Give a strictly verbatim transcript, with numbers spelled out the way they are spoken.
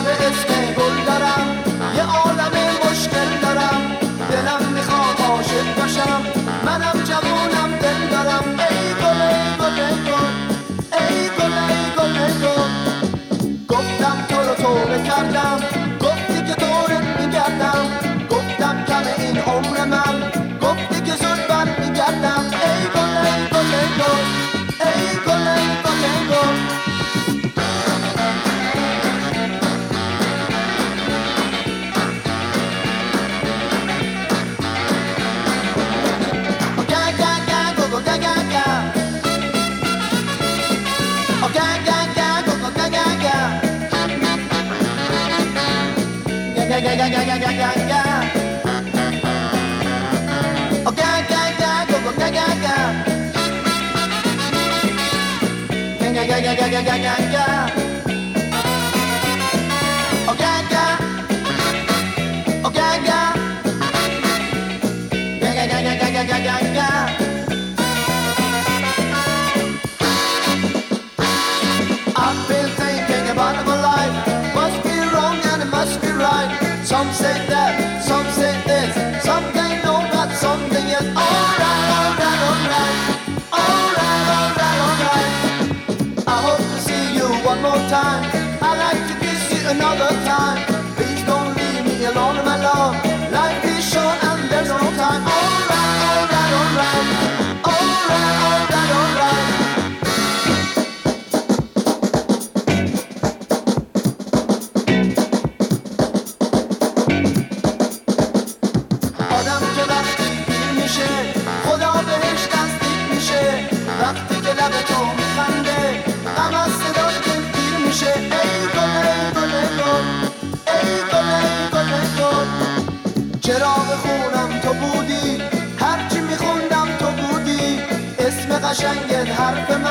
به اسم گل دارم، یه عالم مشکل دارم، دلم میخواد عاشق باشم، منم جوونم دل دارم. ای گل ای گل ای گل ای گل ای گل ای گل، گفتم تو رو توبه کردم، گفتی که دورت میگردم، گفتم کمه این عمر من، گفتی که زود بر میگردم. ای گل ای گل ای گل ای گل ای گل ای گل. Ga ga ga ga ga ga ga ga. Oh ga ga ga go go ga ga ga. Ga ga ga ga ga ga ga ga. Oh ga ga. Oh ga ga. Ga ga ga ga ga ga ga ga. I've been thinking about my life. Must be wrong and it must be right. Some say that, some say this, some they know that something is alright, alright, alright, alright, alright, alright. I hope to see you one more time. I'd like to kiss you another time. Please don't leave me alone, my love. Life is short and there's no time. Alright, alright, alright, alright, alright, alright. وقتی که لب تو میخنده غم از صدای دل گیر میشه. ای گل ای گل ای گل ای گل ای گل ای گل، چراغ خونم تو بودی، هرچی میخوندم تو بودی، اسم قشنگت حرف